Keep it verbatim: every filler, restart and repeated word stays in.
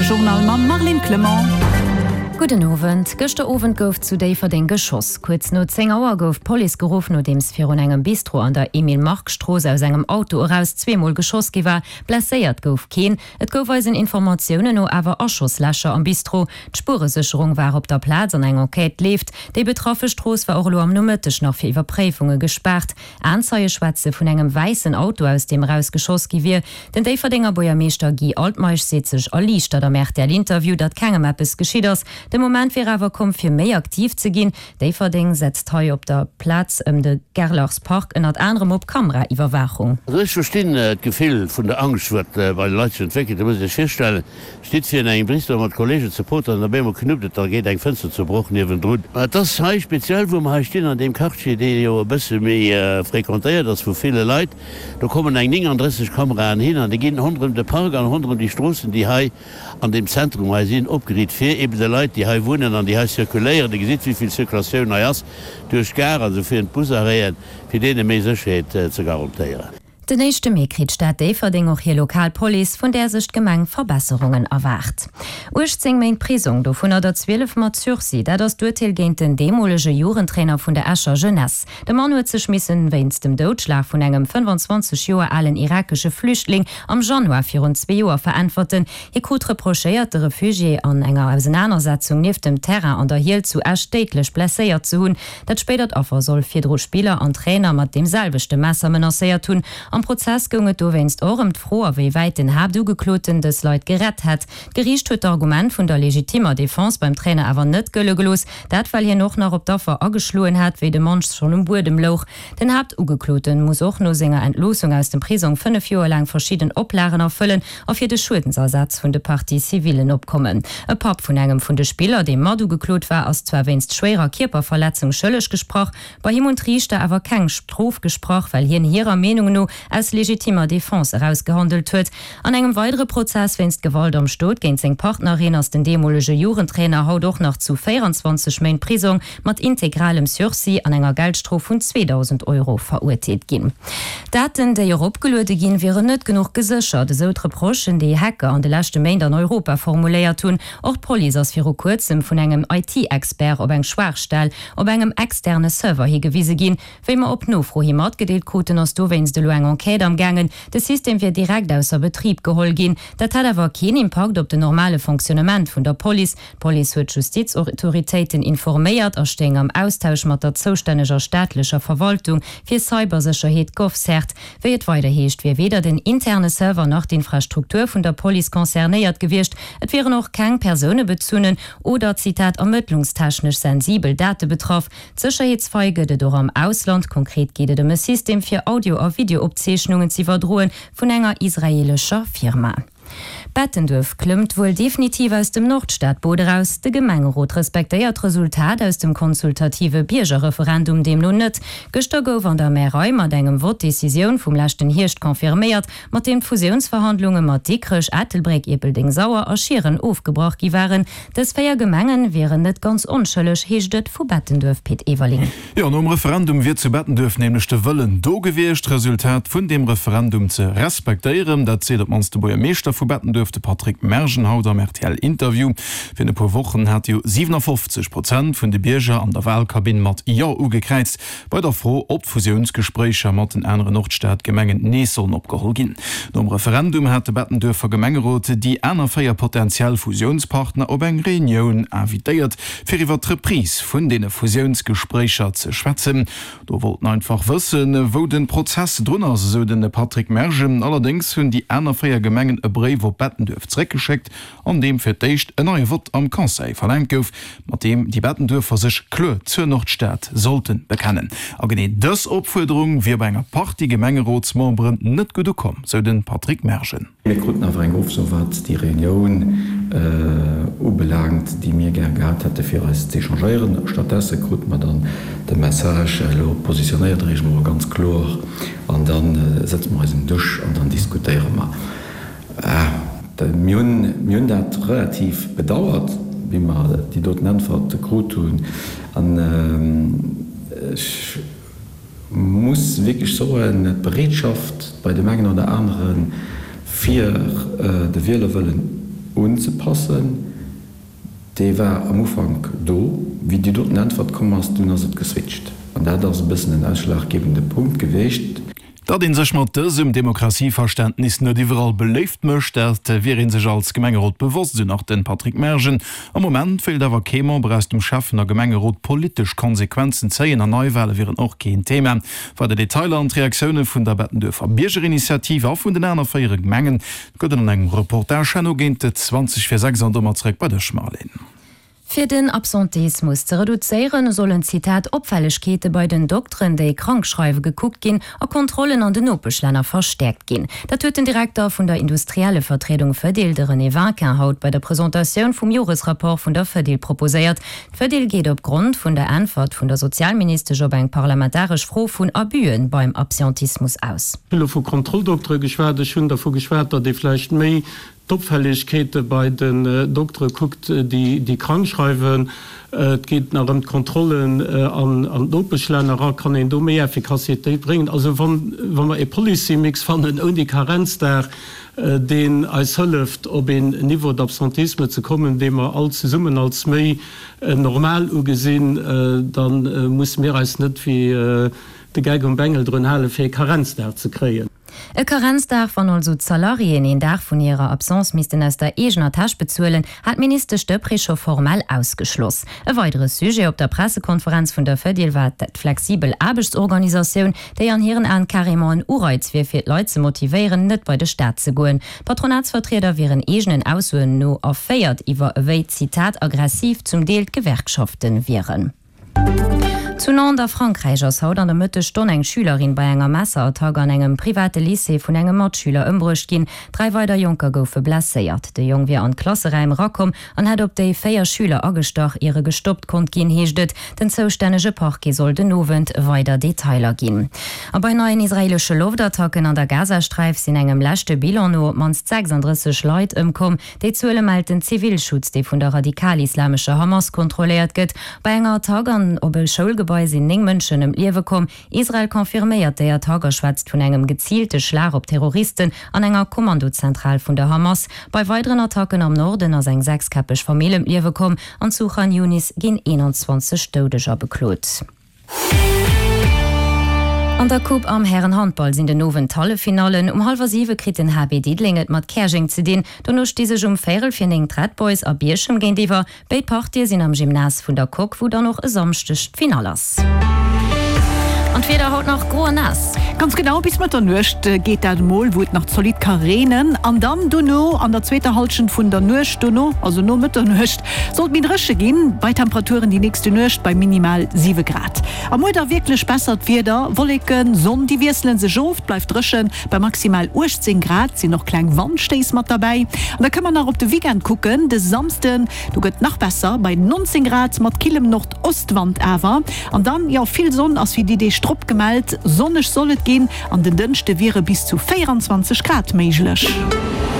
Journal ma Marlene Clement. Guten Abend. Gestern Abend gouf zu déi den Geschoss. Kurz no zehn Auer gouf Police gerufen, no dems fir un engem Bistro an der Emil-Mark-Straße aus engem Auto oraus zweimal Geschoss gewer, blesséiert gouf kein. Et gouf weisen Informationen no awer Aschosslöscher am Bistro. D'Spuresicherung war op der Platz an eng Enquete left. Déi betroffe Stross war auch lo am Nummertech noch fir Überprüfungen gesperrt. Anzeige Schwätze vun engem weißen Auto aus dem Rausgeschoss gewir. Den Deiverdinger Bäuermeester Guy Altmaisch seht sech erlicht, dat er merkt der Interview, dat kegem Appes geschieht ass. De Moment wie awer kom fir méi aktiv ze ginn, Déiverding setzt hei op der Platz ëm um de Gerlachspark en at anderem op Kameraiwwerwachung. Ich verstehe äh, Gefehl von der Angst wird äh, weil Leute entwickelt, da muss ich feststellen, steht für einen Brister mit Kollegen zu Potter, da bin ich knüpft, da geht ein Fenster zu bruchen neben drunter. Äh, das heißt speziell, wo man stehen an dem Kachschi, die ja ein bisschen mehr äh, frequentiert, das für viele Leute, da kommen ein neununddreißig Kameras hin, und die gehen hundert um den Park, an hundert um die Straßen, die hier an dem Zentrum sind, abgeriet für eben die Leute, die hier wohnen, an die hier zirkulieren, die sieht, wie viel Zirkulation da ist, durch Gar, also für den Busarreen, für denen mehr Sicherheit äh, zu garantieren. De nächste Mai kriegt Stadt Déiverding auch hier Lokalpolice, von der sich Gemeng Verbesserungen erwacht. Urzing mein Prisung, do vun der zwölf mat Zürsi, da das Durteil géint den demolege Jurentrainer vun der Escher Jeunesse. De Mann huet ze schmissen wennst dem Doodschlag vun engem fünfundzwanzig Joer allen irakische Flüchtling am Januar vir zwei Joer verantworten. Hi gut reprochéiert de Refugié an enger Auseinandersetzung nief dem Terrain an der Hiel zu erstätlech blesséiert zu hunn. Dat spedert offer soll vierdro Spieler an Trainer mat demselbechte Messer menacéiert tun. Am Prozess gonget du wennst ormt froh, wie weit den Hab du gekloten des Leut gerett hat. Gericht huet Argument vun der legitimer Defense beim Trainer awer net gëllegelos, dat weil hier noch nach op Daffer ageschloen hat, wie de Monsch schon um Bur dem Loch. Den Hab ugekloten muss auch no senger Entlosung aus dem Prisung fünf Joer lang verschieden Oplaren erfüllen, auf fir de Schuldensersatz vun de Partie zivilen opkommen. E Pap vun engem vun de Spieler, dem Madu geklot war, aus zwar wennst schwerer Kierperverletzung schëllech gesproch, bei him und Richter awer keng Strof gesproch, weil hier in ihrer Meinung no als legitimer Defense herausgehandelt huet. An engem weitere Prozess wennst Gewalt am Stot géint seg Partnerin aus den demolege Jurentrainer haut doch noch zu vierundzwanzig Main Prisung mat integralem Sursi an enger Geldstrof vun zweitausend Euro verurteilt gin. Daten déi opgelude gin wären net genug gesichert. So Reprochen déi Hacker an de lachte Main an Europa formuléiert tun, och Poli ass fir kurzem vun engem I T-Expert op eng Schwachstell op engem externe Server hi gewiese gin, wémer op no fro hi mat gedeelt koten ass du wennst de lo eng Enquete am gangen, das System wird direkt aus der Betrieb geholt gehen. Dat hat aber kein Impact op de normale Funktionament von der Police. Police huet Justizautoritäten informiert, erstehen am Austausch mit der zuständiger staatlicher Verwaltung für Cybersicherheit gofsert. Wie et weiter heescht, wie weder den interne Server noch die Infrastruktur von der Police konzerniert gewircht, et wäre noch kein Personen bezunnen oder Zitat ermittlungstechnisch sensibel Daten betroff. Sicherheitsfolge de doch am Ausland, konkret geht es um ein System für Audio- und Videoopzeichnungen sie verdrohen von enger israelischer Firma. Bettendorf klimmt wohl definitiv aus dem Nordstadtbode raus. De Gemengerot respektiert Resultat aus dem konsultative Biergerreferendum dem nun net. Gestern gouf an der Mehrräum mat engem Wortdecision vum lachten Hirscht konfirmiert, mat den Fusionsverhandlungen mat Dickrich, Ettelbreck, Ebelding, Sauer a Schieren aufgebracht gi waren. Des Feier Gemengen wären net ganz unschëllech hechtet vu Bettendorf Piet Everling. Ja, um Referendum wird zu Bettendorf nämlichchte Wöllen do gewircht Resultat vun dem Referendum ze respektieren, dat zählt manste Boer Meester vu Bettendorf dürfte Patrick Mergenhaut am R T L-Interview. Für ein paar Wochen hat jo siebenundfünfzig Prozent von den Bürger an der Wahlkabine mit Ja ugekreizt. Bei der Frau, ob Fusionsgespräche mit den anderen Nordstadtgemengen nie sollen abgeholt gehen. Im Referendum hat der Bettendorfer Gemengerote die einer vier potenziell Fusionspartner ob eine Reunion invitiert, für ihre Reprise von den Fusionsgesprächen zu schwätzen. Da wollten einfach wissen, wo den Prozess drunter so den Patrick Mergen. Allerdings haben die einer vier Gemengen ein Brief, wo Bettendorf zurückgeschickt, an dem für dicht ein neues Wort am Konseil verlangt auf, mit dem die Bettendorfer sich klar zur Nordstadt sollten bekennen. Aber genau das Aufforderung wir bei einer Party Gemengerotsmembern nicht gut kommen, so den Patrick Mergen. Wir konnten auf einen Hof, so was die Reunion äh, unbelangt, die mir gerne gehabt hätte, für uns zu changieren. Stattdessen konnten wir dann den Message äh, positioniert, wir ganz klar, und dann äh, setzen wir uns in den Tisch und dann diskutieren wir. Mir äh, dat relativ bedauert, wie man die dort Antwort gut tun. Und, ähm, ich muss wirklich so eine Bereitschaft bei den Mengen oder anderen vier äh, de Wähler wollen unzupassen, der war am Anfang do, wie die dort Antwort kommst, du hast geswitcht. Und da das ein bisschen ein ausschlaggebender Punkt gewesen. Da den sech mat dësem Demokratieverständnis net iwwerall beleeft mcht, dat wierin sech als Gemengerot bewusst sinn nach den Patrick Mergen. Am moment fehlt awer Kemer bereits dem Schaffen der Gemengerot politisch Konsequenzen zeien an Neuwahlle wären och geen Thema. War der Detailer an Reaktionune vun der Bettendorfer Biergerinitiative auf vun den Äner feiere Gemengen gëtt an engem Reporterchanno géint zwanzig sechs bei der Schmalin. Für den Absentismus zu reduzieren sollen Zitat Opfälligkeiten bei den Doktoren, die Krankschreiben geguckt gehen, und Kontrollen an den Opelschländer verstärkt gehen. Das hat den Direktor von der industriellen Vertretung Verdil, der René Vanquin, haut bei der Präsentation vom Jahresrapport von der Verdil proposiert. Verdil geht aufgrund von der Antwort von der Sozialministerin auf ein parlamentarisch Froh von Abühen beim Absentismus aus. Viele von Kontrolldoktoren geschwärzt, schon davon geschwärzt, die vielleicht mehr Topfälligkeiten bei den äh, Doktoren guckt, die die krankschreiben, äh, geht nach den Kontrollen äh, an, an Doppelschländer, kann in mehr Effekazität bringen. Also wenn, wenn man ein Policy-Mix fanden und die Karenz der äh, den als hilft, ob ein Niveau d'Absentismus zu kommen, dem man als Summen als mehr äh, normal gesehen, äh, dann äh, muss mehr als nicht wie äh, die Geige und Bengel drin haben, für Karenz der zu kriegen. E Karenzdach van also Salarien en Dach vun ihrer Absence misisten ass der egener Tasch bezuelen, hat Minister Stöppricher formell ausgeschloss. E weitere Sujet op der Pressekonferenz vun der Verdil war dat flexibel Arbechtsorganisationun, déi an hireieren an Karimon Ureiz wie fir Leute motivieren net bei de Staat ze goen. Patronatsvertreter wären egenen Ausuen no aféiert iwwer ewéi Zitat aggressiv zum Deelt Gewerkschaften wären. Zu non der Frankreich ass haut an der Mëtte Stonn eng Schülerin bei enger Messertag an engem private Lycée vun engem Matschüler ëmbrucht gin, drei weider Junker goufe blesséiert. De Jong wie an Klassereim rakom an het op déi féier Schüler agestach ihre gestoppt kont gin heeschtet, den zoustännege Parke soll den Nowend weider Detailer gin. A bei neuen israelsche Loftattacken an der Gazastreif sinn engem lächte Bilano mans sechsunddreißig Leiit ëmkom, déi zuele melden Zivilschutz, déi vun der radikal-islamsche Hamas kontrolliert gëtt, bei enger Tag an obel Schulgebäude sind ning Mënschen im Liewe kom. Israel konfirméiert der Tager schwätzt vun engem gezielte Schlag op Terroristen an enger Kommandozentral vun der Hamas. Bei weiteren Attacken am Norden as eng sechskappech Familie im Liewe kom, an Suchan Junis gin einundzwanzig Todeser beklot. An der Coupe am Herrenhandball sind den nowen Tallefinalen um halber sieben krit den H B Diedlinget mat Kersching zu den, du noch diese um Ferel für den Tradboys a Bierschem gehen diwer, bei Party sind am Gymnas von der Cock, wo da noch samstisch Finalas. Und wieder haut noch gro nass. Ganz genau bis mat der Nucht geht der Mol wo nach solid Karenen an dann du no an der zweite Halschen vun der Nucht du no also no mit der Nucht sollt mit Rësche gehen bei Temperaturen die nächste Nucht bei minimal sieben Grad. Am Mo da wirklich bessert wieder Wolken Sonn die Wirselen se Joft bleibt rschen bei maximal achtzehn Grad sie noch klein Wandstees mat dabei und da kann man auch op de Weekend gucken des samsten du gött noch besser bei neunzehn Grad mat Kilem Nordostwand awer an dann ja viel Sonn als wie die die Strupp gemalt sonnig sollet gehen an den dünnchte wäre bis zu vierundzwanzig Grad meiglech.